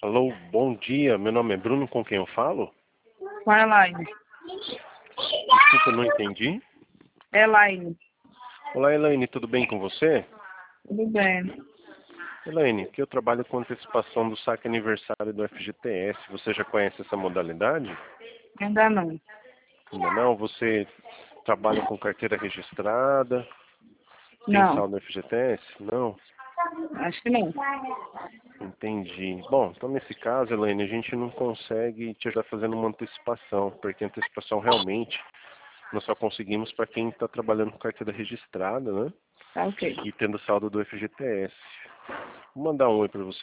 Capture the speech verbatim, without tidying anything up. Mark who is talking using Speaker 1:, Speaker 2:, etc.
Speaker 1: Alô, bom dia. Meu nome é Bruno, com quem eu falo?
Speaker 2: Com a Elaine.
Speaker 1: Desculpa, eu não entendi.
Speaker 2: Elaine.
Speaker 1: Olá, Elaine, tudo bem com você?
Speaker 2: Tudo bem.
Speaker 1: Elaine, aqui eu trabalho com antecipação do saque aniversário do F G T S. Você já conhece essa modalidade?
Speaker 2: Ainda não.
Speaker 1: Ainda não? Você trabalha com carteira registrada? Tem
Speaker 2: Não.
Speaker 1: saldo no F G T S? Não?
Speaker 2: Acho que não.
Speaker 1: Entendi. Bom, então nesse caso, Elaine, a gente não consegue te ajudar fazendo uma antecipação, porque a antecipação realmente nós só conseguimos para quem está trabalhando com carteira registrada, né?
Speaker 2: Tá ok.
Speaker 1: E tendo saldo do F G T S. Vou mandar um oi para você.